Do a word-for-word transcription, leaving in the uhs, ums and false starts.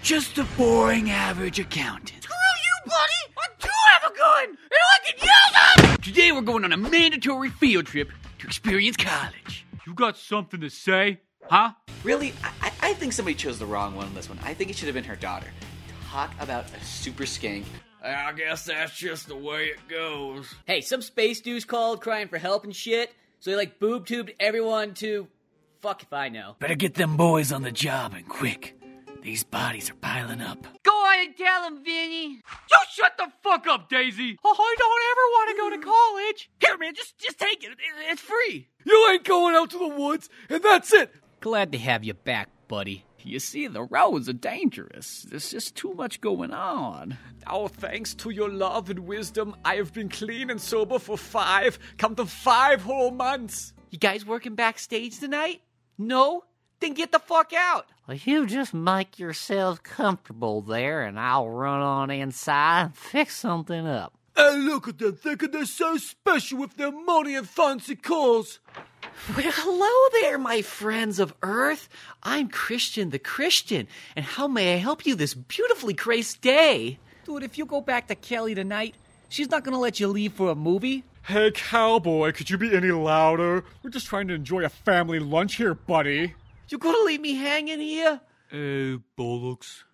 Just a boring average accountant. Screw you, buddy! I do have a gun, and I can use it! Today we're going on a mandatory field trip to Experience College. You got something to say? Huh? Really? I, I think somebody chose the wrong one on this one. I think it should have been her daughter. Talk about a super skank. I guess that's just the way it goes. Hey, some space dude's called crying for help and shit, so he like boob tubed everyone to... Fuck if I know. Better get them boys on the job and quick. These bodies are piling up. Go on and tell him, Vinny. You shut the fuck up, Daisy. Oh, I don't ever want to go to college. Here, man, just, just take it. It's free. You ain't going out to the woods, and that's it. Glad to have you back, buddy. You see, the roads are dangerous. There's just too much going on. Oh, thanks to your love and wisdom, I have been clean and sober for five, come to five whole months. You guys working backstage tonight? No? Then get the fuck out. Well, you just make yourselves comfortable there, and I'll run on inside and fix something up. Hey, look at them, thinking they're so special with their money and fancy cars. Well, hello there, my friends of Earth. I'm Christian the Christian, and how may I help you this beautifully graced day? Dude, if you go back to Kelly tonight, she's not gonna let you leave for a movie. Hey, cowboy, could you be any louder? We're just trying to enjoy a family lunch here, buddy. You gonna leave me hanging here? Hey, bollocks.